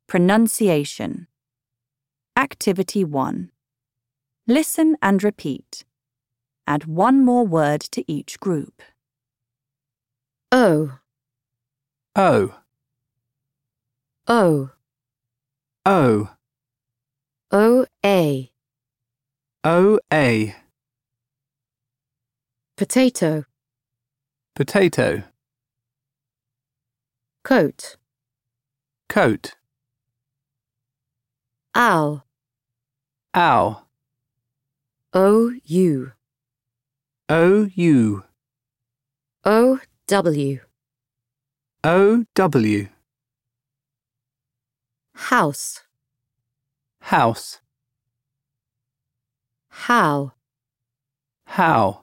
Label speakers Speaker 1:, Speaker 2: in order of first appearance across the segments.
Speaker 1: Pronunciation. Activity 1. Listen and repeat. Add one more word to each group.
Speaker 2: O,
Speaker 3: O,
Speaker 2: O,
Speaker 3: O,
Speaker 2: O-A,
Speaker 3: O-A,
Speaker 2: potato,
Speaker 3: potato,
Speaker 2: coat,
Speaker 3: coat,
Speaker 2: owl,
Speaker 3: owl,
Speaker 2: O-U,
Speaker 3: O-U,
Speaker 2: O-W,
Speaker 3: O-W,
Speaker 2: house,
Speaker 3: house,
Speaker 2: how,
Speaker 3: how,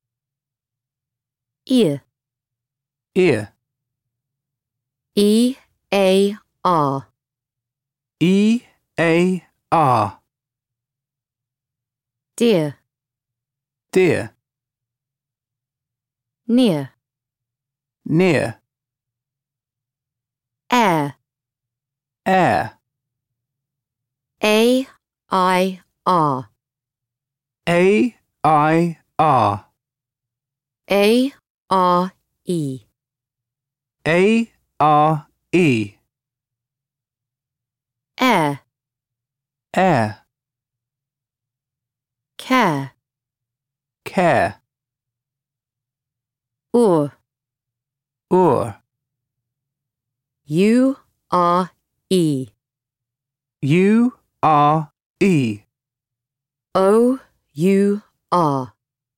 Speaker 2: ear,
Speaker 3: ear,
Speaker 2: E-A-R,
Speaker 3: E-A-R,
Speaker 2: deer,
Speaker 3: deer,
Speaker 2: near,
Speaker 3: near,
Speaker 2: air,
Speaker 3: air,
Speaker 2: A-I-R,
Speaker 3: A-I-R,
Speaker 2: A-R-E,
Speaker 3: A-R-E,
Speaker 2: air,
Speaker 3: air,
Speaker 2: care,
Speaker 3: care,
Speaker 2: ur, U-R-E,
Speaker 3: U-R-E,
Speaker 2: O-U-R,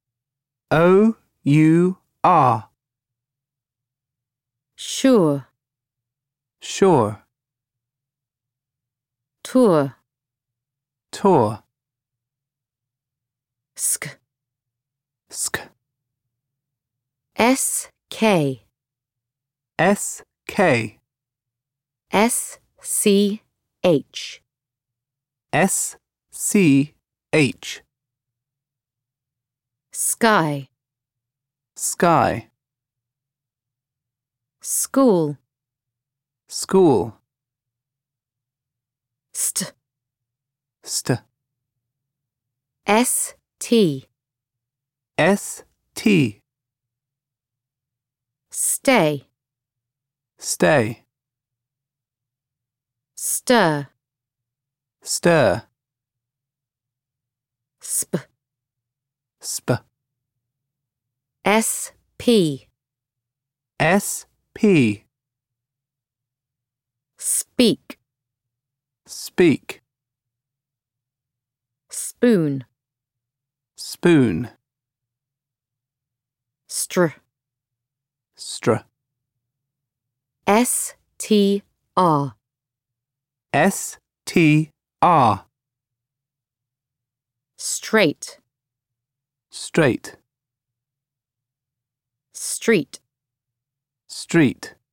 Speaker 3: O-U-R,
Speaker 2: sure,
Speaker 3: sure,
Speaker 2: tour,
Speaker 3: tour,
Speaker 2: sk,
Speaker 3: sk,
Speaker 2: S-K,
Speaker 3: S-K,
Speaker 2: S-C-H,
Speaker 3: S-C-H,
Speaker 2: sky,
Speaker 3: sky,
Speaker 2: school,
Speaker 3: school,
Speaker 2: st,
Speaker 3: st,
Speaker 2: S-T,
Speaker 3: S-T,
Speaker 2: stay,
Speaker 3: stay,
Speaker 2: stir,
Speaker 3: stir,
Speaker 2: sp,
Speaker 3: sp,
Speaker 2: S-P,
Speaker 3: S-P,
Speaker 2: speak,
Speaker 3: speak,
Speaker 2: spoon,
Speaker 3: spoon,
Speaker 2: str,
Speaker 3: str,
Speaker 2: S-T-R,
Speaker 3: S-T-R,
Speaker 2: straight,
Speaker 3: straight,
Speaker 2: street,
Speaker 3: street,